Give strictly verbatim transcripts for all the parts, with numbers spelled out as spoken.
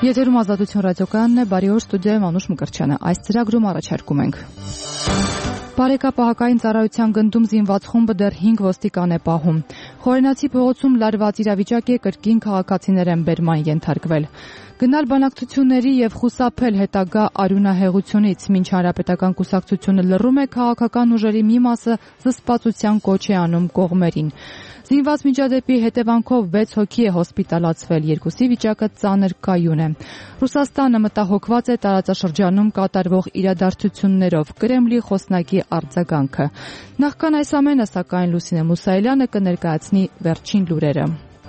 Եթերում Ազատություն ռադիոկայանն է, բարի օր, ստուդիայում Անուշ Մկրտչյանը։ Այս ծրագրում առաջարկում ենք. Բարեկապահակային ծառայության գնդում զինված խումբը դեռ հինգ ոստիկան է պահում։ Խորենացի փողոցում լարված իրավիճակ է, կրկին քաղաքացիներ են բերման ենթարկվել։ Գնալ բանակցությունների եւ խուսափել հետագա արյունահեղությունից, մինչ հանրապետական կուսակցությունը լռում է, քաղաքական ուժերի մի մասը զսպվածության կոչ է անում կողմերին։ Զինված միջադեպի հետևանքով վեց հոգի է հոսպիտալացվել, երկուսի վիճակը ծանր կայուն է։ Ռուսաստանը մտահոգված է տարածաշրջանում կատարվող իրադարձություններով, Կրեմլի խոսնակի արձագանքը։ Նախքան այս ամենը, սակայն, Լուսինե Մուսայելյանը կներկայացնի վերջին լուրերը։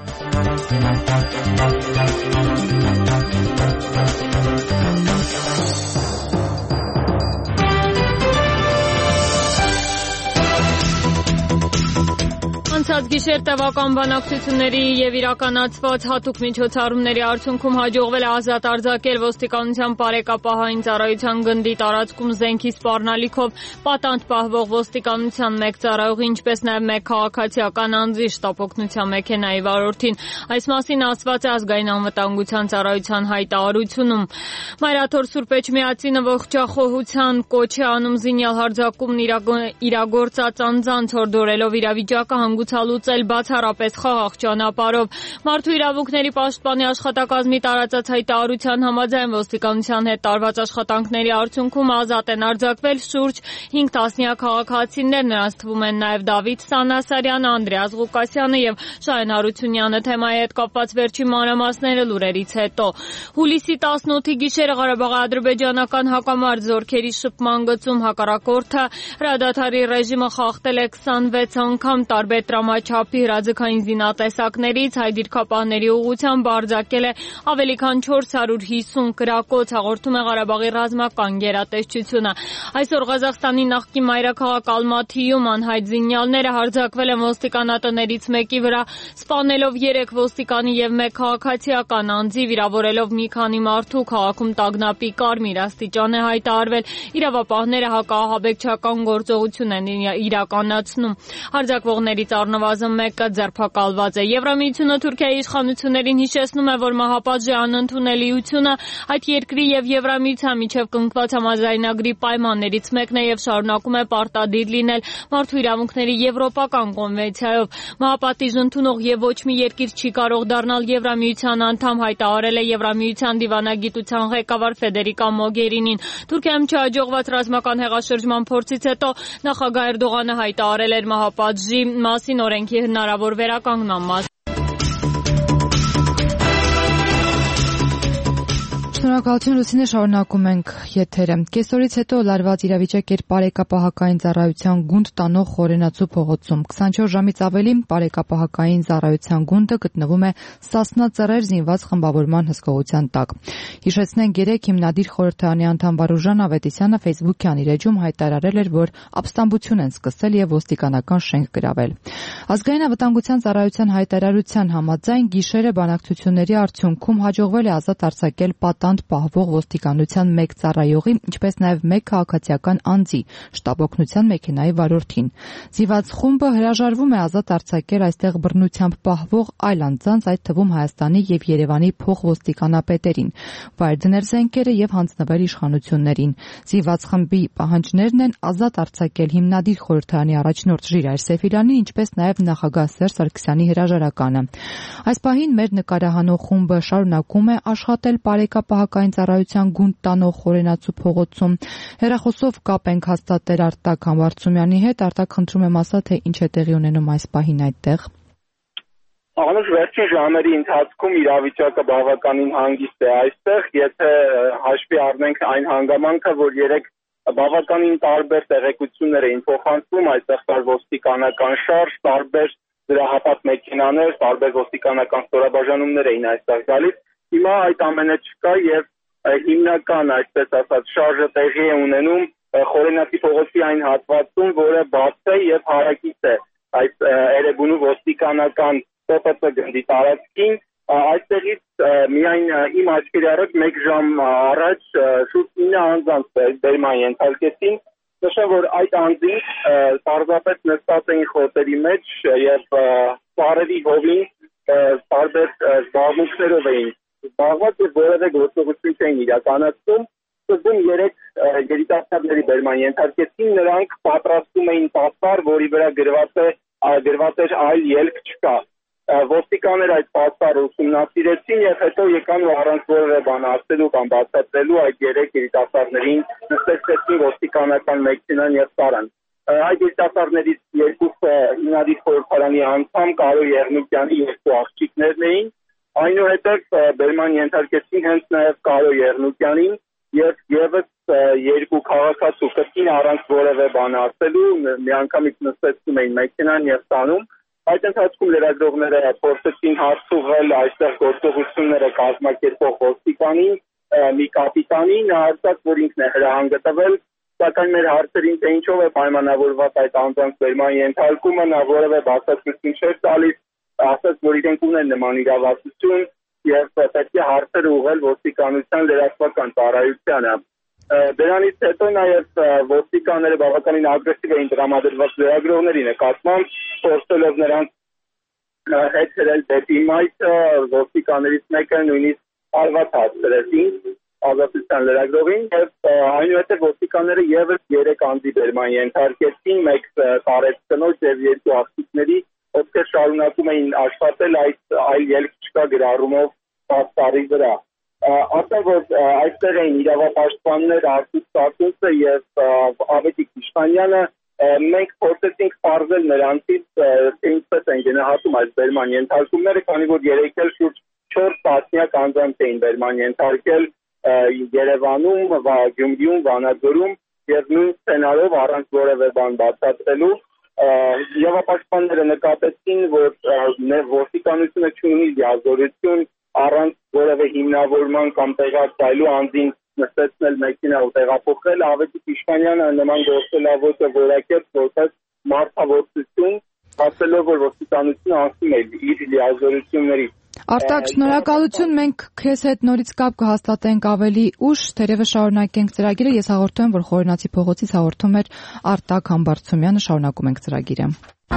Անցած գիշեր տևական բանակցությունների եւ իրականացված հատուկ միջոցառումների արդյունքում հաջողվել է ազատ արձակել ոստիկանության բարեկապահային ծառայության գնդի տարածքում զենքի սպառնալիքով պատանդ պահվող ոստիկանության մեկ ծառայողի, ինչպես նաեւ մեկ քաղաքացիական անձի շտապօգնության մեքենայի վարորդին։ Այս մասին ասված է ազգային անվտանգության ծառայության հայտարարությունում։ Մայրաթոր Սուրբ Էջմիածինը ողջախոհության կոչ է անում զինյալ հարձակումն իրագործած անձանց, հորդորելով իրավիճակը հանգուցալուծել բացառապես խաղաղ ճանապարհով։ Մարդու իրավունքների պաշտպանի աշխատակազմի տարածած հայտարարության համաձայն ոստիկանության հետ տարված աշխատանքների արդյունքում ազատ են արձակվել շուրջ հինգ տասնյակ քաղաքացիներ, նրանց թվում են նաև Դավիթ Սանասարյանը, Անդրեաս Ղուկասյանը եւ Շահեն Հարությունյանը։ Թեմայի հետ կապված վերջին մանրամասները լուրերից հետո։ Հուլիսի տասնօթի գիշերը Ղարաբաղի ադրբեջանական հակամարտ զորքերի շփման գծում հակառակորդը հրադադարի ռեժիմը խախտել է քսանվեց անգամ, տարբեր տրամաչափի հրաձգային զինատեսակներից հայ դիրքապահների ուղղությամբ արձակել է ավելի քան չորս հարյուր հիսուն կրակոց, հաղորդում է Ղարաբաղի ռազմական գերատեսչությունը։ Այսօր Ղազախստանի նախկին մայրաքաղաք Ալմաթիում անհայտ զինյալները հարձակվել են ոստիկանատներից մեկի վրա, սպանելով երեք ոստիկանի եւ մեկ քաղաքացիական անձի, վիրավորելով մի քանի մարդու։ Քաղաքում տագնապի կարմիր աստիճան է հայտարարվել, իրավապահները հակաահաբեկչական գործողություն են իրականացնում։ Հարձակվողներից առնվազն մեկը ձերբակալված է։ Եվրամիությունը Թուրքիայի իշխանություններին հիշեցնում է, որ մահապատժի անընդունելիությունը այդ երկրի եւ Եվրամիության միջև կնքված համաձայնագրի պայմաններից մեկն է եւ շարունակում է պարտադիր լինել մարդու իրավունքների եվրոպական կոնվենցիայով։ Մահապատիժ ընդունող եւ ոչ մի երկիր չի կարող դառնալ Եվրամիության անդամ, հայտարարել է Եվրամիության դիվանագիտության ղեկավար Ֆեդերիկա Մոգերինին։ Թուրքիայում չհաջողված ռազմական հեղաշրջման փորձից հետո նախագահ Էրդողանը հայտարարել էր մահապատժի մասին օրենքի հնարավոր վերականգնման մասին։ Շնորհակալություն Լուսինե, շարունակում ենք եթերը։ Կեսօրից հետո լարված իրավիճակ էր բարեկապահակային ծառայության գունդ տանող Խորենացու փողոցում։ քսանչորս ժամից ավելի բարեկապահակային ծառայության գունդը գտնվում է Սասնա Ծռեր զինված խմբավորման հսկողության տակ։ Հիշեցնենք, երեկ հիմնադիր խորհրդարանի անդամ Վարուժան Ավետիսյանը Facebook-յան իր էջում հայտարարել էր, որ ապստամբություն են սկսել եւ ոստիկանական շենք գրավել։ Ազգային անվտանգության ծառայության հայտարարության համաձայն գիշերը բանակցությունների արդյունքում հաջողվել է ազատ արձակել պատանդ պահվող ոստիկանության մեկ ծառայողի, ինչպես նաև մեկ քաղաքացիական անձի շտապօգնության մեքենայի վարորդին։ Զինված խումբը հրաժարվում է ազատ արձակել այստեղ բռնությամբ պահվող այլ անձանց, այդ թվում Հայաստանի եւ Երևանի փոխոստիկանապետերին, վայր դնել զենքերը եւ հանձնվել իշխանություններին։ Զինված խմբի պահանջներն են ազատ արձակել հիմնադիր խորհրդարանի առաջնորդ Ժիրայր Սեֆիլյանին, ինչպես նաև նախագահ Սերժ Սարգսյանի հրաժարականը։ Այս պահին մեր նկարահանող խումբը շարունակում է աշխատել բարեկապահակային ծառայության գունդ տանող Խորենացու փողոցում։ Հեռախոսով կապ ենք հաստատել Արտակ Համբարձումյանի հետ։ Արտակ, խնդրում եմ ասա, թե ինչ է տեղի ունենում այս պահին այդտեղ։ Անուշ, վերջին ժամերի ընթացքում իրավիճակը բավականին հանգիստ է այստեղ, եթե հաշվի առնենք այն հանգամանքը, որ երեք բավականին տարբեր տեղեկություններ էին փոխանցվում, այստեղ կար ոստիկանական շարժ, տարբեր դրահապատ մեքենաներ, տարբեր ոստիկանական ստորաբաժանումներ էին այստեղ գալիս։ Հիմա այդ ամենը չկա եւ հիմնական, այսպես ասած, շարժը տեղի է ունենում Խորենացի փողոցի այն հատվածում, որը բաց է եւ հարակից է այս Էրեբունու ոստիկանական Պ Պ Ց գնդի տարածքին։ Այստեղից միայն իմ աչքերի առաջ մեկ ժամ առաջ շուրջ ինը անձանց բերման ենթարկեցին։ Նշեմ, որ այդ անձինք պարզապես նստած էին խոտերի մեջ եւ սարերի հովին տարբեր զբաղմունքներով էին զբաղված եւ որևէ գործողություն չէին իրականացնում։ Սկզբում երեք երիտասարդների բերման ենթարկեցին, նրանք պատրաստում էին պաստառ, որի վրա գրված է գրված էր այլ ելք չկա։ Ոստիկանները այդ պաստառը ուսումնասիրեցին եւ հետո եկան ու առանց որևէ բան ասելու կամ բացատրելու այդ երեք երիտասարդներին նստեցրեցին ոստիկանական մեքենան եւ տարան։ Այդ երիտասարդներից երկուսը հիմնադիր խորհրդարանի անդամ Կարո Եղնուկյանի երկու աղջիկներն էին, այնուհետև բերման ենթարկեցին հենց նաև Կարո Եղնուկյանին եւ եւս երկու քաղաքացու կտին առանց որևէ բան ասելու միանգամից նստեցնում էին մեքենան եւ տանում։ Այդ ընթացքում լրագրողները փորձեցին հարց ուղղել այստեղ գործողությունները կազմակերպող ոստիկանին, մի կապիտանին, նա ասաց, որ ինքն է հրահանգը տվել, սակայն մեր հարցերին թե ինչով է պայմանավորված այդ անձանց բերման ենթարկումը, նա որևէ բացատրություն չէր տալիս, ասաց, որ իրենք ունեն նման իրավասություն եւ պետք է հարցերը ուղղել ոստիկանության լրատվական ծառայությանը։ Դրանից հետո նաեւ ոստիկանները բավականին ագրեսիվ էին տրամադրված լրագրողների նկատմամբ, փորձելով նրանց հետ հրել դեպի մայթը, ոստիկաններից մեկը նույնիսկ արված հասցրեցին ազատության լրագրողին եւ այնուհետեւ ոստիկանները եւս երեք անձի բերման ենթարկեցին, մեկ տարեց կնոջ եւ երկու աղջիկների, ովքեր շարունակում էին աշխատել այդ այլ ելք չկա գրառումով պաստառի վրա։ Ասա որ այստեղ էին իրավապաշտպաններ Արտուշ Սարգսյանը եւ Ավետիք Իշխանյանը, մենք փորձեցինք պարզել նրանցից թե ինչպես են գնահատում այս բերման ենթարկումները, քանի որ երեք էլ շուրջ չորս տասնյակ անձանց էին բերման ենթարկել Երևանում, Գյումրիում, Վանաձորում եւ նույն սցենարով առանց որևէ բան բացատրելու։ Իրավապաշտպանները նկատեցին, որ ոստիկանությունը չունի լիազորություն առանց որևէ հիմնավորման կամ տեղակայելու անձին նստեցնել մեքենա ու տեղափոխել, Ավետիք Իշխանյանը նման գործելավոճը որակեց որպես մարդավորություն, ասելով, որ ոստիկանությունը անցնում է իր լիազորությունների։ Արտակ, շնորհակալություն, մենք քեզ հետ նորից կապ կհաստատենք ավելի ուշ, թերևս շարունակենք ծրագիրը, ես հաղորդում եմ, որ Խորենացի փողոցից հաղորդում էր Արտակ Համբարձումյանը, շարունակում ենք ծրագիրը։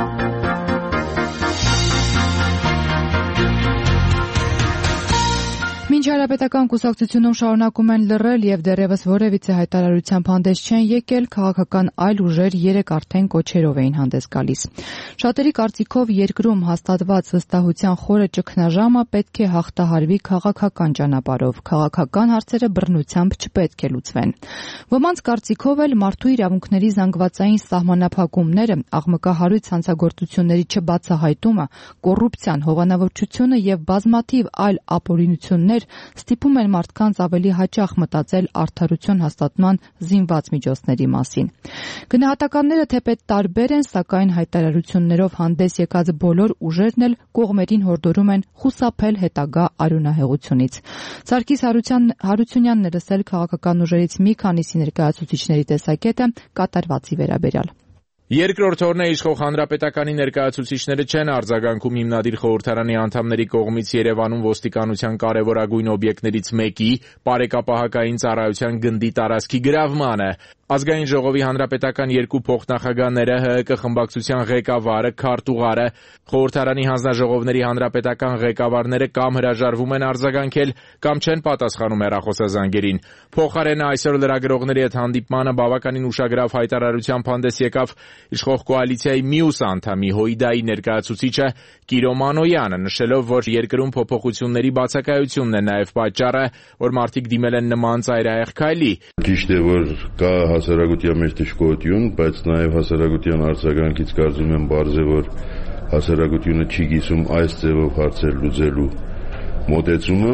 Մինչ Հանրապետական կուսակցությունում շարունակում են լռել եւ դեռևս որևիցե հայտարարությամբ հանդես չեն եկել, քաղաքական այլ ուժեր երեք արդեն կոչերով էին հանդես գալիս։ Շատերի կարծիքով երկրում հաստատված վստահության խորը ճգնաժամը պետք է հաղթահարվի քաղաքական ճանապարհով, քաղաքական հարցերը բռնությամբ չպետք է լուծվեն։ Ոմանց կարծիքով էլ մարդու իրավունքների զանգվածային սահմանափակումները, աղմկահարույց հանցագործությունների չբացահայտումը, կոռուպցիան, հովանավորչությունը եւ բազմաթիվ այլ ապօրինություններ ստիպում են մարդկանց ավելի հաճախ մտածել արդարություն հաստատման զինված միջոցների մասին։ Գնահատականները թեպետ տարբեր են, սակայն հայտարարություններով հանդես եկած բոլոր ուժերն էլ կողմերին հորդորում են խուսափել հետագա արյունահեղությունից։ Սարգիս Հարությունյանն է լսել քաղաքական ուժերից մի քանիսի ներկայացուցիչների տեսակետը կատարվածի վերաբերյալ։ Երկրորդ օրն է իշխող հանրապետականի ներկայացուցիչները չեն արձագանքում հիմնադիր խորհրդարանի անդամների կողմից Երևանում ոստիկանության կարևորագույն օբյեկտներից մեկի պարեկապահակային ծառայության գնդի տարածքի գրավմանը։ Ազգային ժողովի հանրապետական երկու փոխնախագահները, ՀՀԿ խմբակցության ղեկավարը, քարտուղարը, խորհրդարանի հանձնաժողովների հանրապետական ղեկավարները կամ հրաժարվում են արձագանքել, կամ չեն պատասխանում հեռախոսազանգերին։ Փոխարենը այսօր լրագրողների հետ հանդիպմանը բավականին ուշագրավ հայտարարությամբ հանդես եկավ իշխող կոալիցիայի մյուս անդամի ՀՅԴ-ի ներկայացուցիչը Կիրո Մանոյանը, նշելով, որ երկրում փոփոխությունների բացակայությունն է նաև պատճառը, որ մարդիկ դիմել են նման ծայրահեղ քայլի։ Ճիշտ է, որ կա հասարակության մեջ դժգոհություն, բայց նաև հասարակության արձագանքից կարծում եմ բարձ է, որ հասարակությունը չի գիսում այս ձևով հարցեր լուծելու մոտեցումը։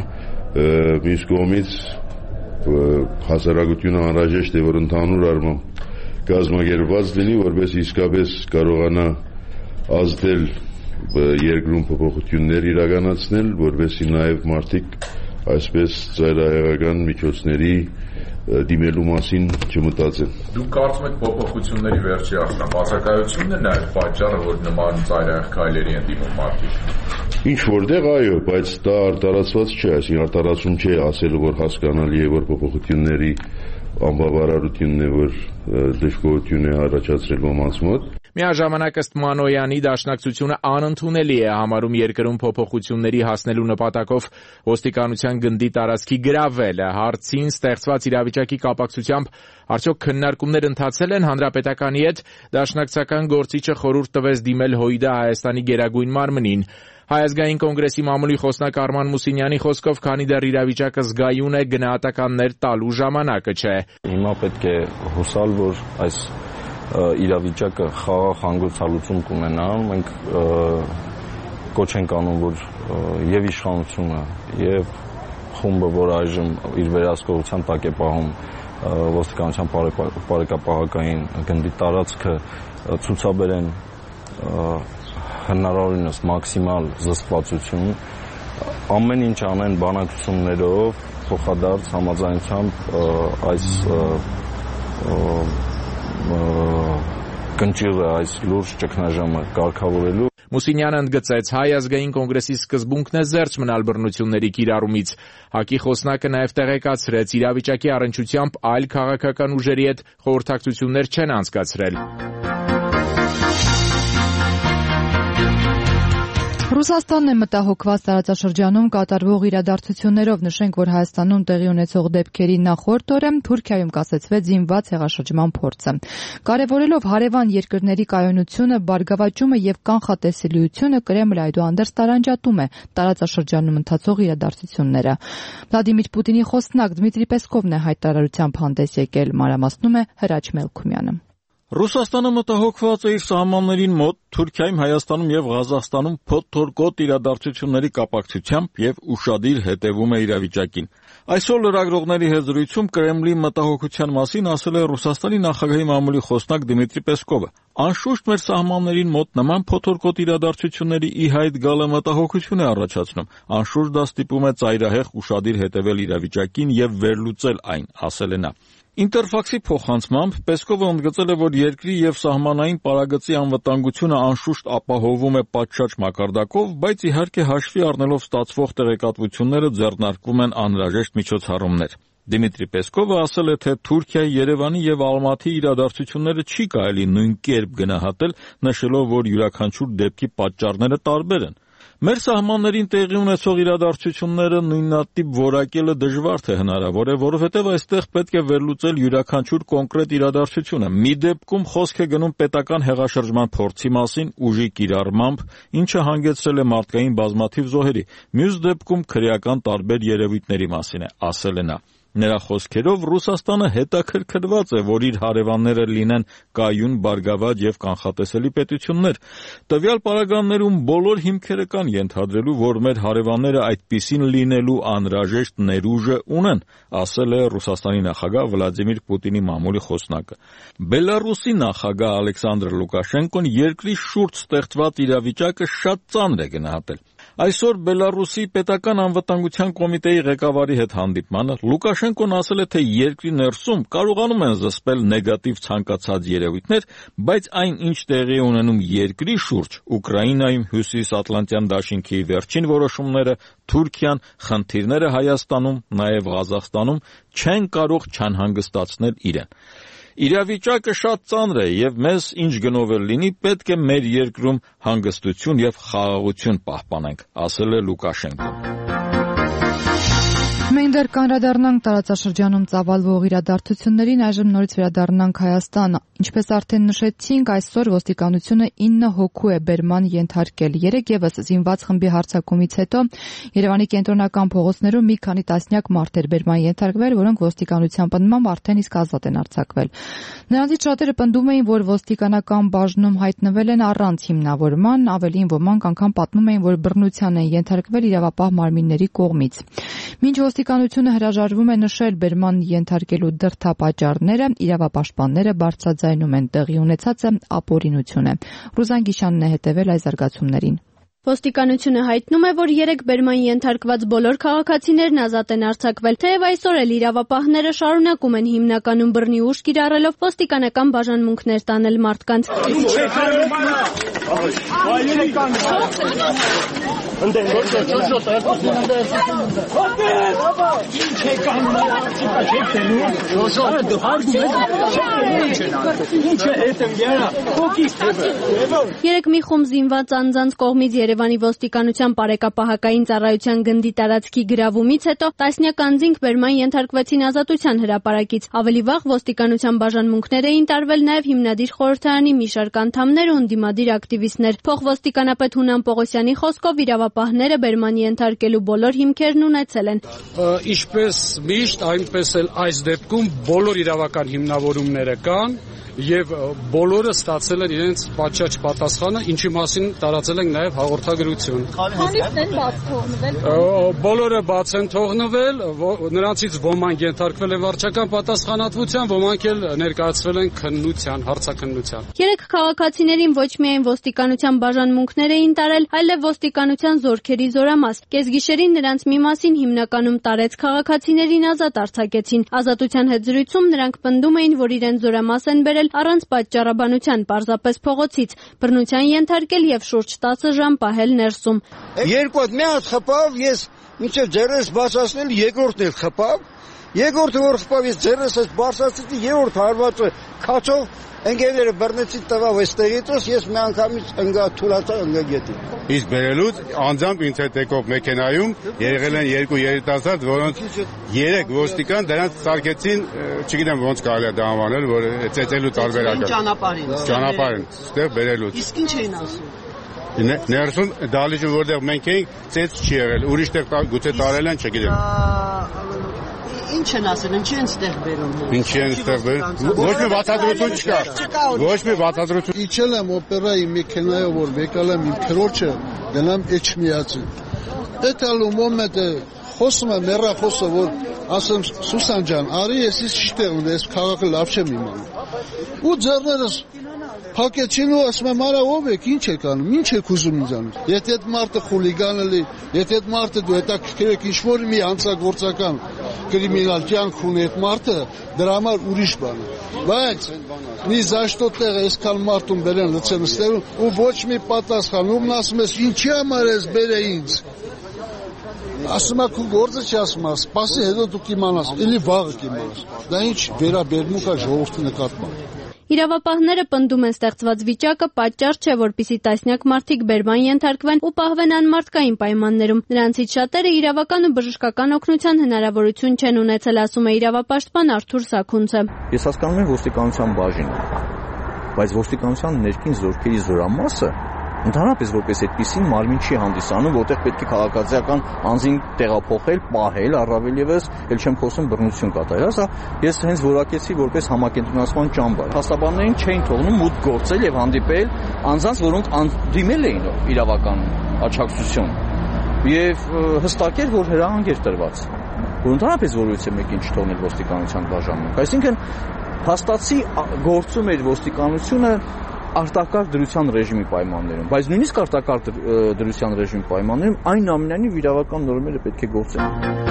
Մյուս կողմից հասարակությունը անհրաժեշտ է, որ ընդհանուր առմամբ կազմակերպված լինի, որպես իսկապես կարողանա ազդել երկրում փոփոխություններ իրականացնել, որպեսզի նաև մարդիկ այսպես ծայրահեղական միջոցների դիմելու մասին չմտածեն։ Դուք կարծում եք փոփոխությունների վերջի աղբան բացակայությունն է նաև պատճառը, որ նման ծայրահեղ քայլերի են դիմում մարդիկ։ Ինչ որտեղ այո, բայց դա արտարացված չէ, այսինքն արտարացում չէ ասել, որ հասկանալի է, որ փոփոխությունների անբավարարությունն է, որ դժգոհություն է առաջացրել ոմանց մոտ։ Միաժամանակ ըստ Մանոյանի դաշնակցությունը անընդունելի է համարում երկրում փոփոխությունների հասնելու նպատակով ոստիկանության գնդի տարածքի գրավելը։ Հարցին ստեղծված իրավիճակի կապակցությամբ արդյոք քննարկումներ ընթացել են հանրապետականի հետ, դաշնակցական գործիչը խորհուրդ տվեց դիմել ՀՅԴ Հայաստանի գերագույն մարմնին։ Հայ ազգային կոնգրեսի մամուլի խոսնակ Արման Մուսինյանի խոսքով, քանի դեռ իրավիճակը զգայուն է, գնահատականներ տալու ժամանակը չէ։ Հիմա պետք է հուսալ, որ այս իրավիճակը խաղաղ հանգուցալուծում կունենա։ Մենք կոչ ենք անում, որ եւ իշխանությունը եւ խումբը, որ այժմ իր վերահսկողության տակ է պահում ոստիկանության բարեկապահական գնդի տարածքը, ցուցաբերեն հնարավորինս մաքսիմալ զսպվածություն, ամեն ինչ անեն բանակցություններով, փոխադարձ համաձայնությամբ այս կնճիռը, այս լուրջ ճգնաժամը կարգավորելու։ Մուսինյանը ընդգծեց, Հայ ազգային կոնգրեսի սկզբունքն է զերծ մնալ բռնությունների կիրառումից։ ՀԱԿ-ի խոսնակը նաև տեղեկացրեց, իրավիճակի առնչությամբ այլ քաղաքական ուժերի հետ խորհրդակցություններ չեն անցկացրել։ Ռուսաստանն է մտահոգված տարածաշրջանում կատարվող իրադարձություններով։ Նշենք, որ Հայաստանում տեղի ունեցող դեպքերի նախորդ օրը Թուրքիայում կասեցվեց զինված հեղաշրջման փորձը։ Կարևորելով հարևան երկրների կայունությունը, բարգավաճումը եւ կանխատեսելիությունը, Կրեմլը այդուհանդերձ տարանջատում է տարածաշրջանում ընթացող իրադարձությունները։ Վլադիմիր Պուտինի խոսնակ Դմիտրի Պեսկովն է հայտարարությամբ հանդես եկել, մանրամասնում է Հրաչ Մելքումյանը։ Ռուսաստանը մտահոգված է իր սահմաններին մոտ Թուրքիայում, Հայաստանում եւ Ղազախստանում փոթորկոտ իրադարձությունների կապակցությամբ եւ ուշադիր հետևում է իրավիճակին։ Այսօր լրագրողների հետ զրույցում Կրեմլի մտահոգության մասին ասել է Ռուսաստանի նախագահի մամուլի խոսնակ Դմիտրի Պեսկովը։ Անշուշտ մեր սահմաններին մոտ նման փոթորկոտ իրադարձությունների ի հայտ գալը մտահոգություն է առաջացնում։ Անշուշտ դա ստիպում է ծայրահեղ ուշադիր հետևել իրավիճակին եւ վերլուծել այն, ասել է նա։ Ինտերֆաքսի փոխանցմամբ Պեսկովը ընդգծել է, որ երկրի եւ սահմանային պարագծի անվտանգությունը անշուշտ ապահովում է պատշաճ մակարդակով, բայց իհարկե հաշվի առնելով ստացվող տեղեկատվությունները ձեռնարկվում են անհրաժեշտ միջոցառումներ։ Դմիտրի Պեսկովը ասել է, թե Թուրքիայի, Երևանի եւ Ալմատի իրադարձությունները չի կարելի նույն կերպ գնահատել, նշելով, որ յուրաքանչյուր դեպքի պատճառները տարբեր են։ Մեր սահմաններին տեղի ունեցող իրադարձությունները նույնատիպ որակելը դժվար թե հնարավոր է, որովհետև այստեղ պետք է վերլուծել յուրաքանչյուր կոնկրետ իրադարձությունը։ Մի դեպքում խոսք է գնում պետական հեղաշրջման փորձի մասին, ուժի կիրառմամբ, ինչը հանգեցրել է մարդկային բազմաթիվ զոհերի։ Մյուս դեպքում քրեական տարբեր երևույթների մասին է, ասել է նա։ Նրա խոսքերով Ռուսաստանը հետաքրքրված է, որ իր հարևանները լինեն կայուն, բարգավաճ եւ կանխատեսելի պետություններ։ Տվյալ պարագաներում բոլոր հիմքերը կան ենթադրելու, որ մեր հարևանները այդպիսին լինելու անհրաժեշտ ներուժը ունեն, ասել է Ռուսաստանի նախագահ Վլադիմիր Պուտինի մամուլի խոսնակը։ Բելարուսի նախագահ Ալեքսանդր Լուկաշենկոն երկրի շուրջ ստեղծված իրավիճակը շատ ծանր է գնահատել։ Այսօր Բելարուսի պետական անվտանգության կոմիտեի ղեկավարի հետ հանդիպմանը Լուկաշենկոն ասել է, թե երկրի ներսում կարողանում են զսպել նեգատիվ ցանկացած երևույթներ, բայց այն, ինչ տեղի է ունենում երկրի շուրջ, Ուկրաինայում, Հյուսիսատլանտյան դաշինքի վերջին որոշումները, Թուրքիան, խնդիրները Հայաստանում, նաև Ղազախստանում չեն կարող չանհանգստացնել իրեն։ Իրավիճակը շատ ծանր է եւ մեզ ինչ գնով էլ լինի պետք է մեր երկրում հանգստություն եւ խաղաղություն պահպանենք, ասել է Լուկաշենկոն։ Մենք դեռ կանրադառնանք տարածաշրջանում ծավալվող իրադարձություններին, այժմ նորից վերադառնանք Հայաստան։ Ինչպես արդեն նշեցինք, այսօր ոստիկանությունը ինը հոգու է բերման ենթարկել։ Երեկ ևս զինված խմբի հարձակումից հետո Երևանի կենտրոնական փողոցներում մի քանի տասնյակ մարդեր բերման ենթարկվել, որոնք ոստիկանության պնդմամբ արդեն իսկ ազատ են արձակվել։ Նրանցից շատերը պնդում էին, որ ոստիկանական բաժնում հայտնվել են առանց հիմնավորման, ավելին ոմանք անգամ պատմում էին, որ բռնության են ենթարկվել իրավապահ մարմինների կողմից։ Մինչ ոստիկանությունը հրաժարվում է նշել բերման ենթարկելու դրդապատճառները, իրավապաշտպանները բարձրաձայնում են տեղի ունեցածը ապօրինություն է։ Ռուզան Գիշանն է հետևել այս զարգացումներին։ Ոստիկանությունը հայտնում է, որ երեք բերման ենթարկված բոլոր քաղաքացիներն ազատ են արձակվել, թեև այսօր էլ իրավապահները շարունակում են հիմնականում բռնի ուժ կիրառելով ոստիկանական բաժանմունքներ տանել մարդկանց։ Երեք մի խումբ զինված անձանց կողմից Երևանի ոստիկանության բարեկապահական ծառայության գնդի տարածքի գրավումից հետո տասնյակ անձինք բերման ենթարկվեցին Ազատության հրապարակից։ Ավելի վաղ ոստիկանության բաժանմունքներ էին տարվել նաև հիմնադիր խորհրդարանի մի շարք անդամներ ու ընդդիմադիր ակտիվիստներ։ Փոխոստիկանապետ Հունան Պողոսյանի խոսքով իրավապահները բերման ենթարկելու բոլոր հիմքերն ունեցել են։ Ինչպես միշտ, այնպես էլ այս դեպքում բոլոր իրավական հիմնավորումները կան եւ բոլորը ստացել են իրենց պատշաճ պատասխանը, ինչի մասին տարածել ենք նաեւ հաղորդագրություն։ Քանիսն են բաց թողնվել։ Բոլորը բաց են թողնվել, նրանցից ոմանք ենթարկվել են վարչական պատասխանատվության, ոմանք էլ ներկայացվել են քննության, հարցաքննության։ Երեք քաղաքացիներին ոչ միայն ոստիկանության բաժանմունքներ էին տարել, այլև ոստիկանության զորքերի զորամաս։ Կեսգիշերին նրանց մի մասին հիմնականում տարեց քաղաքացիներին ազատ արձակեցին։ Ազատության հետ զրույցում նրանք պնդում էին, որ իրենց զորամաս են բերել առանց պատճառաբանության, պարզապես փողոցից, բռնության ենթարկել եւ շուրջ տասը ժամ պահել ներսում։ Երկու հատ մի հատ խփավ, ես մինչեւ ձեռս բացացնել երկրորդն էլ խփավ։ Երկրորդը որ խփավ, ես ձեռս բացացրի, երրորդ հարվածը քաչով ընկերները բռնեցի տվավ այստեղից, ես մի անգամից ընկա թուլացա ընկա գետի։ Իսկ բերելուց անձամբ ինձ հետ եկող մեքենայում եղել են երկու երիտասարդ, որոնց երեք ոստիկան դրանց սարքեցին, չգիտեմ ոնց կարելի է դա անվանել, որ ծեծելու տարբերակը։ Ճանապարհին։ Ճանապարհին, ստեղ բերելուց։ Իսկ ինչ էին ասում։ Ներսում դալիճը որտեղ մենք էինք, ծեծ չի եղել, ուրիշտեղ գուցե տարել են, չգիտեմ։ Ինչ են ասել, ինչի են ստեղ բերում։ Ինչի են ստեղ բերում։ Ոչ մի բացատրություն չկա։ Ոչ մի բացատրություն։ Իջել եմ օպերայի մեքենայով, որ եկալ եմ իմ քրոջը, գնամ Էչմիածի։ Դետալու մոմենտը խոսում եմ մեռախոսը, որ ասեմ Սուսան ջան, արի ես ის չտեղ ունի, ես քաղաքը լավ չեմ իմանում։ Ու ձեռներս փակեցին ու ասում եմ, արա ով եք, ինչ եք անում, ինչ եք ուզում ինձանից։ Եթե այդ մարդը խուլիգան էլի, եթե այդ մարդը դու հետաքրքիր եք ինչ-որ մի հանցագործական կրիմինալ կյանք ունի այդ մարդը, դրա համար ուրիշ բան է։ Բայց մի զաշտո տեղ այսքան մարդուն բերեն լցեն ստերում ու ոչ մի պատասխան, ում ասում ես ինչի համար ես բերե ինձ։ Ասում եք ու գործը չի ասում, սպասի հետո դու կիմանաս, էլի վաղը կիմանաս։ Դա ինչ վերաբերմունք է ժողովրդի նկատմամբ։ Իրավապահները պնդում են ստեղծված վիճակը պատճառ չէ, որպեսզի տասնյակ մարդիկ բերման ենթարկվեն ու պահվեն անմարդկային պայմաններում։ Նրանցից շատերը իրավական ու բժշկական օգնության հնարավորություն չեն ունեցել, ասում է իրավապաշտպան Արթուր Սաքունցը։ Ես հասկանում եմ ոստիկանության բաժինը, բայց ոստիկանության ներքին զորքերի զորամասը ընդհանրապես որպես այդպեսին մարմին չի հանդիսանում, որտեղ պետք է քաղաքացիական անձին տեղափոխել, պահել, առավել ևս, ել չեմ խոսում բռնություն կատարել, հա, ես հենց որակեցի որպես համակենտրոնացման ճամբար։ Փաստաբաններին չէին թողնում մուտք գործել եւ հանդիպել անձանց, որոնք դիմել էին իրավական աջակցություն։ Եվ հստակ էր, որ հրահանգ էր տրված, որ ընդհանրապես որևիցե մեկին չթողնել ոստիկանության բաժանմունք։ Այսինքն փաստացի գործում էր ոստիկանությունը արտակարգ դրության ռեժիմի պայմաններում, բայց նույնիսկ արտակարգ դրության ռեժիմի պայմաններում այնուամենայնիվ իրավական նորմերը պետք է գործեն։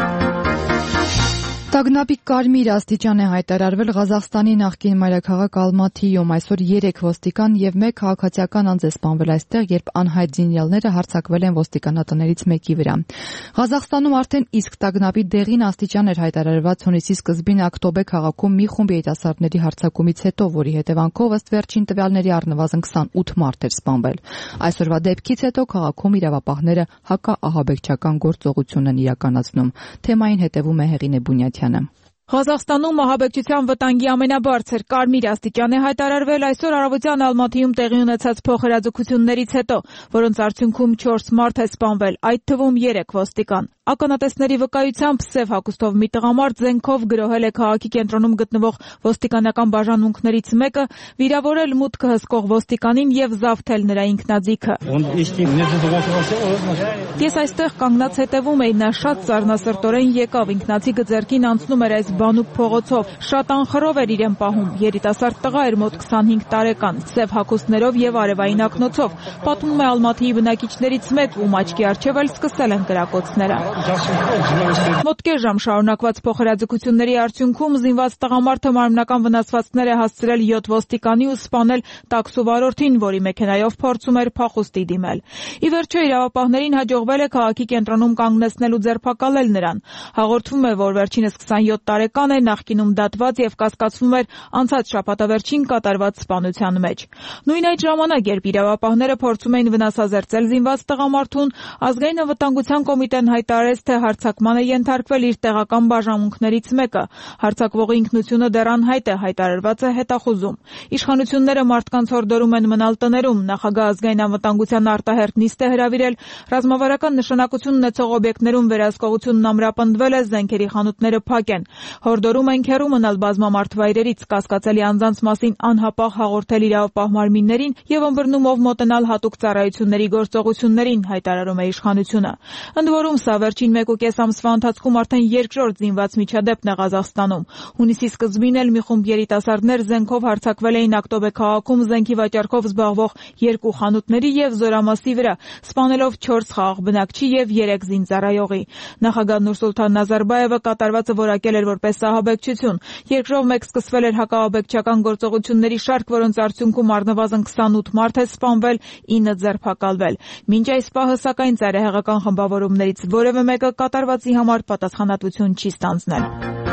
Տագնապի կարմիր աստիճան է հայտարարվել Ղազախստանի նախկին մայրաքաղաք Ալմաթիում։ Այսօր երեք ոստիկան եւ մեկ քաղաքացիական անձ է սպանվել այստեղ, երբ անհայտ զինյալները հարձակվել են ոստիկանատներից մեկի վրա։ Ղազախստանում արդեն իսկ տագնապի դեղին աստիճան էր հայտարարված հունիսի սկզբին Ակտոբե քաղաքում մի խումբ երիտասարդների հարձակումից հետո, որի հետևանքով ըստ վերջին տվյալների առնվազն քսանութ մարդ էր սպանվել։ Այսօրվա դեպքից հետո քաղաքում իրավապահները հակաահաբեկչական գործողություն են իրականացնում։ Թեմային հետևում է Հեղինե Բունյաթյանը։ Ղազախստանում ահաբեկչության վտանգի ամենաբարձր կարմիր աստիճան է հայտարարվել այսօր առավոտյան Ալմաթիում տեղի ունեցած փոխհրաձգություններից հետո, որոնց արդյունքում չորս մարդ է սպանվել, այդ թվում երեք ոստիկան։ Ականատեսների վկայությամբ Սև հագուստով մի տղամարդ զենքով գրոհել է քաղաքի կենտրոնում գտնվող ոստիկանական բաժանմունքներից մեկը, վիրավորել մուտքը հսկող ոստիկանին եւ զավթել նրա ինքնաձիգը։ Ես այստեղ կանգնած հետևում էի, նա շատ ծառնասրտորեն եկավ, ինքնաձիգը ձեռքին անցնում էր այս Բանուկ փողոցով։ Շատ անխռով էր իրեն պահում։ Երիտասարդ տղա էր մոտ քսանհինգ տարեկան, սև հագուստներով եւ արևային ակնոցով։ Պատմում է Ալմատիի բնակիչներից մեկ, ում աչքի առջև էլ սկսել են կրակոցները։ Մոտ կես ժամ շարունակված փոխհրաձգությունների արդյունքում զինված տղամարդը մարմնական վնասվածքներ է հասցրել յոթ ոստիկանի ու սպանել տաքսու վարորդին, որի մեքենայով փորձում էր փախուստի դիմել։ Ի վերջո իրավապահներին հաջողվել է քաղաքի կենտրոնում կանգնեցնել ու ձերբակալել նրան։ Հաղորդվում է, որ վերջինս քսանյոթ տարեկան է, նախկինում դատված եւ կասկածվում էր անցած շաբաթավերջին կատարված սպանության մեջ։ Նույն այդ ժամանակ, երբ իրավապահները փորձում էին վնասազերծել զինված տղամարդուն, ազգային անվտանգության կոմիտեն հայտարարեց, թե հարձակման է ենթարկվել իր տեղական բաժանմունքներից մեկը։ Հարձակվողի ինքնությունը դեռ անհայտ է, հայտարարված է հետախուզում։ Իշխանությունները մարդկանց հորդորում են մնալ տներում։ Նախագահ ազգային անվտանգության արտահերթ նիստ է հրավիրել, ռազմավարական նշանակություն ունեցող օբյեկտներում վերահսկողությունն ամրապնդվել է, զենքերի խանութները փակ են։ Հորդորում են հեռու մնալ բազմամարդ վայրերից, կասկածելի անձանց մասին անհապաղ հաղորդել իրավապահ մարմիններին եւ ըմբռնումով մոտենալ հատուկ ծառայությունների գործողություններին, հայտարարում է իշխանությունը։ Ընդ որում, սա վերջին մեկ ու կես ամսվա ընթացքում արդեն երկրորդ զինված միջադեպն է Ղազախստանում։ Հունիսի սկզբին էլ մի խումբ երիտասարդներ զենքով հարձակվել էին Ակտոբե քաղաքում զենքի վաճառքով զբաղվող երկու խանութների եւ Զորամասի վրա, սպանելով չորս խաղաղ բնակչի եւ երեք զինծառայողի։ Նախագահ Նուրսուլթան Նազարբաևը կատարվածը որակել էր որպես ահաբեկչություն։ Երկրով մեկ սկսվել էր հակահաբեկչական գործողությունների շարք, որոնց արդյունքում առնվազն քսանութ մարդ է սպանվել, ինը ձերբակալվել։ Մինչ այս պահը, սակայն, ծայրահեղական խմբավորումներից որևէ մեկը կատարվածի համար պատասխանատվություն չի ստանձնել։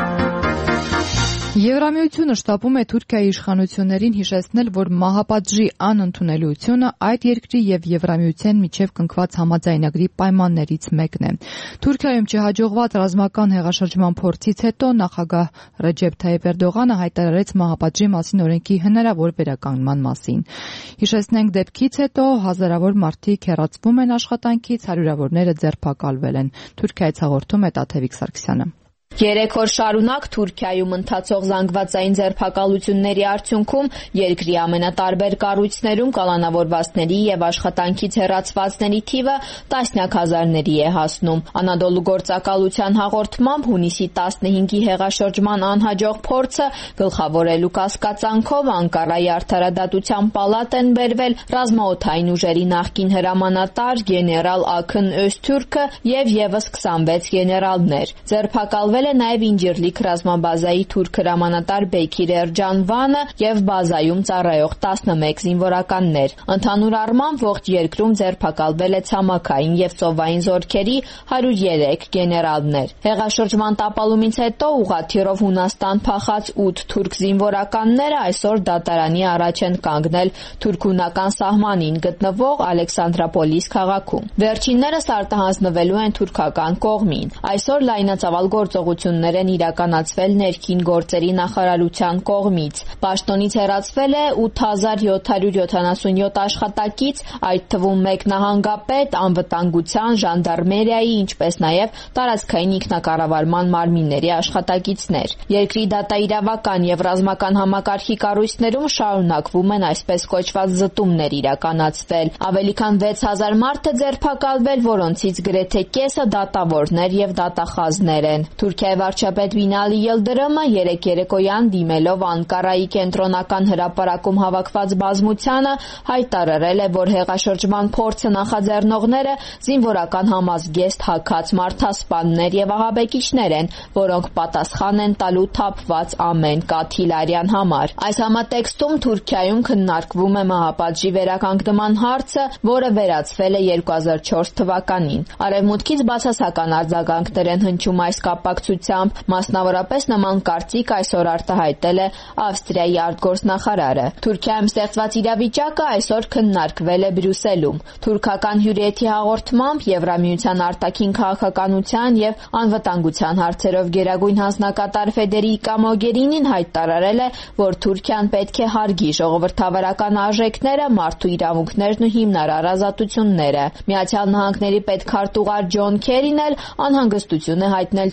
Եվրամիությունը շտապում է Թուրքիայի իշխանություններին հիշեցնել, որ մահապատժի անընդունելիությունը այդ երկրի եւ Եվրամիության միջև կնքված համաձայնագրի պայմաններից մեկն է։ Թուրքիայում չհաջողված ռազմական հեղաշրջման փորձից հետո նախագահ Ռեջեփ Թայիփ Էրդողանը հայտարարեց մահապատժի մասին օրենքի հնարավոր վերականգնման մասին։ Հիշեցնենք, դեպքից հետո հազարավոր մարդիկ հեռացվում են աշխատանքից, հարյուրավորները ձերբակալվել են։ Թուրքիայից հաղորդում է Տաթևիկ Սարգսյանը։ Երեք օր շարունակ Թուրքիայում ընթացող զանգվածային ձերբակալությունների արդյունքում երկրի ամենատարբեր կառույցներում կալանավորվածների եւ աշխատանքից հեռացվածների թիվը տասնյակ հազարների է հասնում։ Անադոլու գործակալության հաղորդմամբ հունիսի տասնհինգի հեղաշրջման անհաջող փորձը գլխավորելու կասկածանքով Անկարայի արդարադատության պալատ են բերվել ռազմաօդային ուժերի նախկին հրամանատար գեներալ Աքն Öztürkը եւ եւս քսանվեց գեներալներ։ Ձերբակալվել է նաև Ինջիրլիկ ռազմաբազայի թուրք հրամանատար Բեքիր Էրջանվանը եւ բազայում ծառայող տասնմեկ զինվորականներ։ Ընդհանուր առմամբ ողջ երկրում ձերբակալվել է ցամաքային եւ ծովային զորքերի հարյուր երեք գեներալներ։ Հեղաշրջման տապալումից հետո ուղղաթիռով Հունաստան փախած ութ թուրք զինվորականները այսօր դատարանի առաջ են կանգնել թուրք-հունական սահմանին գտնվող Ալեքսանդրապոլիս քաղաքում։ Վերջիններս արտահանձնվելու են թուրքական կողմին։ Այսօր լայնածավալ գործող ություններ են իրականացվել ներքին գործերի նախարարության կողմից։ Պաշտոնից հեռացվել է ութ հազար յոթ հարյուր յոթանասունյոթ աշխատակից, այդ թվում մեկ նահանգապետ, անվտանգության, ժանդարմերիայի, ինչպես նաև տարածքային ինքնակառավարման մարմինների աշխատակիցներ։ Երկրի դատաիրավական եւ ռազմական համակարգի կառույցներում շարունակվում են այսպես կոչված զտումներ իրականացվել։ Ավելի քան վեց հազար մարդ է ձերբակալվել, որոնցից գրեթե կեսը դատավորներ եւ դատախազներ են։ Թուրքիայի վարչապետ Բինալի Ելդրըմը երեկ երեկոյան դիմելով Անկարայի կենտրոնական հրապարակում հավաքված բազմությանը հայտարարել է, որ հեղաշրջման փորձը նախաձեռնողները զինվորական համազգեստ հագած մարդասպաններ եւ ահաբեկիչներ են, որոնք պատասխան են տալու թափված ամեն կաթիլարյան համար։ Այս համատեքստում Թուրքիայում քննարկվում է մահապատժի վերականգնման հարցը, որը վերացվել է երկու հազար չորս թվականին։ Արևմուտքից բացասական արձագանքներ են հնչում այս կապակցությամբ, մասնավորապես նման կարծիք այսօր արտահայտել է Ավստրիայի արտգործնախարարը։ Թուրքիայում ստեղծված իրավիճակը այսօր քննարկվել է Բրյուսելում։ Թուրքական հյուրիեթի հաղորդմամբ Եվրամիության արտաքին քաղաքականության եւ անվտանգության հարցերով գերագույն հանձնակատար Ֆեդերիկա Մոգերինին հայտարարել է, որ Թուրքիան պետք է հարգի ժողովրդավարական արժեքները, մարդու իրավունքներն ու հիմնարար ազատությունները։ Միացյալ Նահանգների պետքարտուղար Ջոն Քերին էլ անհանգստություն է հայտնել Թուրքիայում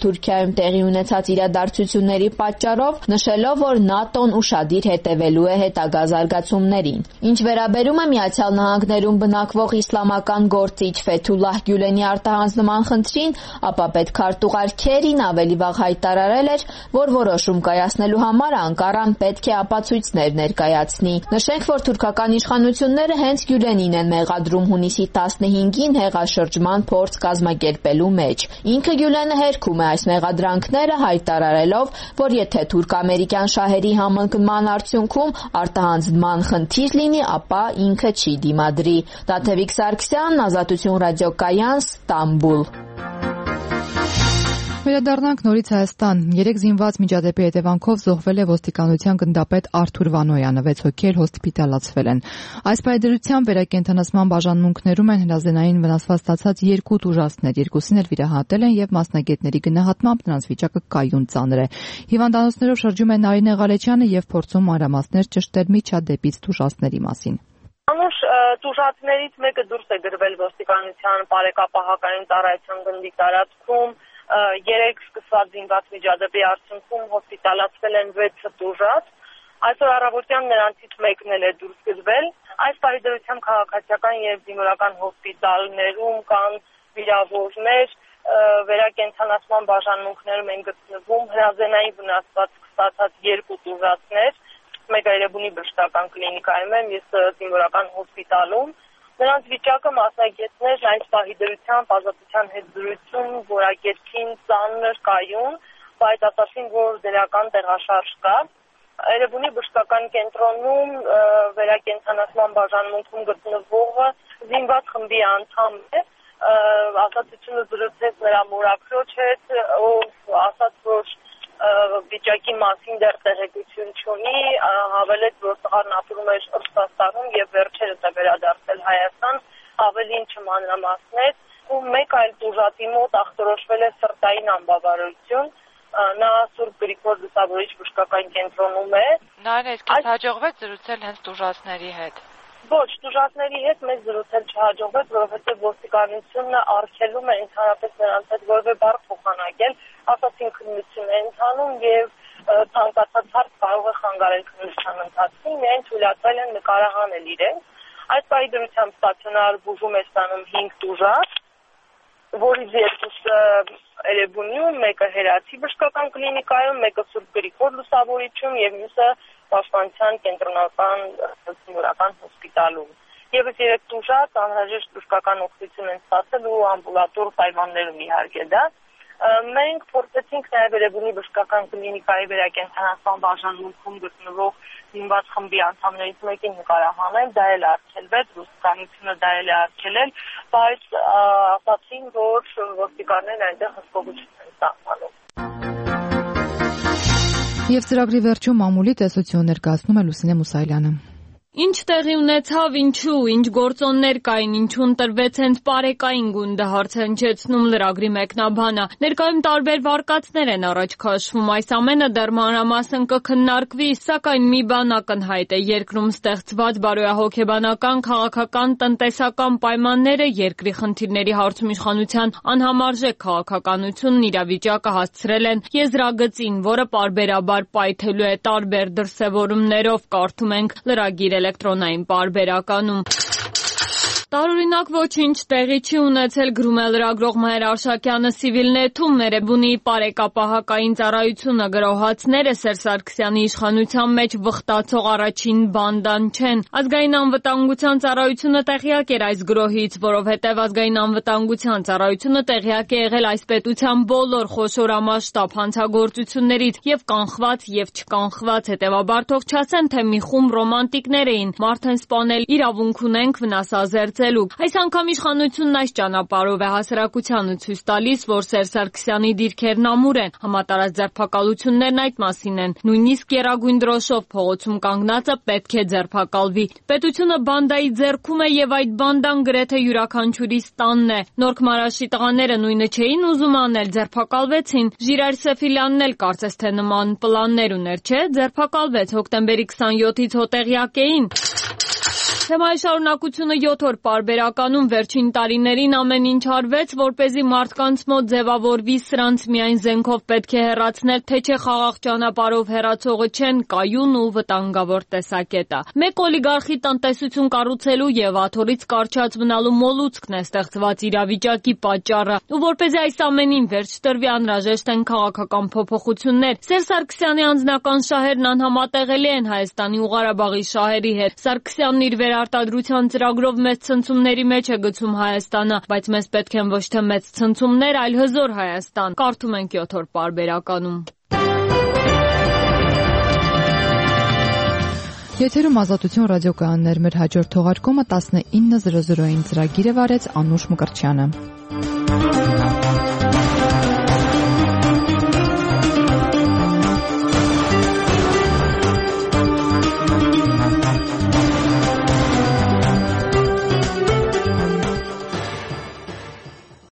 դեմ տեղի ունեցած իրադարձությունների պատճառով, նշելով, որ ՆԱՏՕ-ն ուշադիր հետևելու է հետագա զարգացումներին։ Ինչ վերաբերում է Միացյալ Նահանգներում բնակվող իսլամական գործիչ Ֆեթուլլահ Գյուլենի արտահանձնման խնդրին, ապա պետքարտուղար Քերին ավելի վաղ հայտարարել էր, որ որոշում կայացնելու համար Անկարան պետք է ապացույցներ ներկայացնի։ Նշենք, որ թուրքական իշխանությունները հենց Գյուլենին են մեղադրում հունիսի տասնհինգին հեղաշրջման փորձ կազմակերպելու մեջ։ Ինքը Գյուլենը հերքում է այս մեղադրանքները, հայտարարելով, որ եթե թուրք-ամերիկյան շահերի համընկնման արդյունքում արտահանձնման խնդիր լինի, ապա ինքը չի դիմադրի։ Տաթևիկ Սարգսյան, Ազատություն ռադիոկայան, Ստամբուլ։ Վերադառնանք նորից Հայաստան։ Երեք զինված միջադեպի հետևանքով զոհվել է ոստիկանության գնդապետ Արթուր Վանոյանը, վեց հոգի էլ հոսպիտալացվել են։ Այս պայմաններում վերակենդանացման բաժանմունքներում են հրազենային վնասված ստացած երկու տուժածներ, երկուսին էլ վիրահատել են եւ մասնագետների գնահատմամբ նրանց վիճակը կայուն ծանր է։ Հիվանդանոցներով շրջում է Նարինե Ղալեչյանը եւ փորձում մանրամասներ ճշտել միջադեպից տուժածների մասին։ Անուշ տուժածներից մեկը դուրս է գրվել ոստիկանության բարեկապահական ծառայության գնդի տարածքում։ Երեք սկսված զինված միջադեպի արդյունքում հոսպիտալացվել են վեց տուժած։ Այսօր առավոտյան նրանցից մեկն էլ է դուրս գրվել։ Այս պայմաններում քաղաքացիական եւ զինվորական հոսպիտալներում կան վիրավորներ, վերակենդանացման բաժանմունքներում են գտնվում հրազենային վնասված ստացած երկու տուժածներ, մեկը Երևանի բժշկական կլինիկայում է, մյուսը զինվորական հոսպիտալում։ Նրանց վիճակը մասնագետներ այս պահի դրությամբ ազատության հետ զրույցում որակեցին ծանր կայուն, բայց ասացին, որ դրական տեղաշարժ կա։ Երևանի բժշկական կենտրոնում վերակենդանացման բաժանմունքում գտնվողը զինված խմբի անդամ է, ազատությունը զրուցեց նրա մորաքրոջ հետ, ով ասաց, որ վիճակի մասին դեռ տեղեկություն չունի, հավելեց, որ տղան ապրում էր Ռուսաստանում եւ վերջերս է վերադարձել Հայաստան, ավելին չմանրամասնեց, ու մեկ այլ տուժածի մոտ ախտորոշվել է սրտային անբավարարություն, նա Սուրբ Գրիգոր Լուսավորիչ բժշկական կենտրոնում է։ Նայեն, իսկ քեզ հաջողվեց զրուցել հենց տուժածների հետ։ Ոչ, տուժածների հետ մեզ զրուցել չհաջողվեց, որովհետև ոստիկանությունը արգելում է ընդհանրապես նրանց հետ որևէ բառ փոխանակել, ասացին քննություն է ընթանում եւ ցանկացած հարց կարող է խանգարել քննության ընթացքին, միայն թույլատրել են նկարահանել իրենց։ Այս պայմաններում ստացիոնար բուժում է ստանում հինգ տուժած, որից երկուսը Երևանում, մեկը Հերացի բժշկական կլինիկայում, մեկը Սուրբ Գրիգոր Լուսավորիչում եւ մյուսը Պաշտպանության կենտրոնական զինվորական հոսպիտալում։ Եվս երեք տուժած անհրաժեշտ բժշկական օգնություն են ստացել ու ամբուլատոր պայմաններում իհարկե դա։ Մենք փորձեցինք նաև Երևանի բժշկական կլինիկայի վերակենդանացման բաժանմունքում գտնվող զինված խմբի անդամներից մեկին նկարահանել, դա էլ արգելվեց, ոստիկանությունը դա էլ է արգելել, բայց ասացին, որ ոստիկաններն այնտեղ հսկողություն են սահմանում։ Եվ ծրագրի վերջում մամուլի տեսություն ներկայացնում է Լուսինե Մուսայելյանը։ Ինչ տեղի ունեցավ, ինչու, ինչ գործոններ կային, ինչու ընտրվեց հենց պարեկային գունդը, հարցը հնչեցնում լրագրի մեկնաբանը։ Ներկայում տարբեր վարկածներ են առաջ քաշվում, այս ամենը դեռ մանրամասն կքննարկվի, սակայն մի բան ակնհայտ է, երկրում ստեղծված բարոյահոգեբանական, քաղաքական, տնտեսական պայմանները երկրի խնդիրների հարցում իշխանության անհամարժեք քաղաքականությունն իրավիճակը հասցրել են եզրագծին, որը պարբերաբար պայթելու է տարբեր դրսևորումներով, կարդում ենք լրագիր էլեկտրոնային պարբերականում։ Տարօրինակ ոչինչ տեղի չի ունեցել, գրում է լրագրող Մհեր Արշակյանը Civilnet-ում, Էրեբունի պարեկապահակային ծառայությունը գրոհածները Սերժ Սարգսյանի իշխանության մեջ վխտացող առաջին բանդան չեն։ Ազգային անվտանգության ծառայությունը տեղյակ էր այս գրոհից, որովհետև ազգային անվտանգության ծառայությունը տեղյակ է եղել այս պետության բոլոր խոշորամասշտաբ հանցագործություններից եւ կանխված եւ չկանխված, հետեւաբար թող չասեն, թե մի խումբ ռոմանտիկներ էին, մարդ են սպանել, իրավունք ունենք վնասազերծ Այս անգամ իշխանությունն այս ճանապարհով է հասարակությանը ցույց տալիս, որ Սերժ Սարգսյանի դիրքերն ամուր են, համատարած ձերբակալություններն այդ մասին են, նույնիսկ եռագույն դրոշով փողոցում կանգնածը պետք է ձերբակալվի։ Պետությունը բանդայի ձեռքում է եւ այդ բանդան գրեթե յուրաքանչյուրիս տանն է։ Նորք Մարաշի տղաները նույնը չէին ուզում անել, ձերբակալվեցին։ Ժիրայր Սեֆիլյանն էլ կարծես թե նման պլաններ ուներ, չէ՞, ձերբակալվեց հոկտեմբերի քսանյոթից հոտեղյակ էին։ Թեմայի շարունակությունը յոթ օր պարբերականում վերջին տարիներին ամեն ինչ արվեց, որպեսզի մարդկանց մոտ ձևավորվի սրանց միայն զենքով պետք է հեռացնել, թե չէ խաղաղ ճանապարհով հեռացողը չեն կայուն ու վտանգավոր տեսակետը։ Մեկ օլիգարխի տնտեսություն կառուցելու եւ աթոռից կարճած մնալու մոլուցքն է ստեղծված իրավիճակի պատճառը, ու որպեսզի այս ամենին վերջ տրվի, անհրաժեշտ են քաղաքական փոփոխություններ։ Սերժ Սարգսյանի անձնական շահերն անհամատեղելի են Հայաստանի ու Ղարաբաղի շահերի հետ։ Սարգսյանն իր արտադրության ծրագրով մեծ ցնցումների մեջ է գցում Հայաստանը, բայց մեզ պետք են ոչ թե մեծ ցնցումներ, այլ հզոր Հայաստան։ Կարդում ենք յոթ օր պարբերականում։ Եթերում Ազատություն ռադիոկայաններ, մեր հաջորդ թողարկումը տասնինը զրո զրոյին ծրագիր է վարեց Անուշ Մկրտչյանը։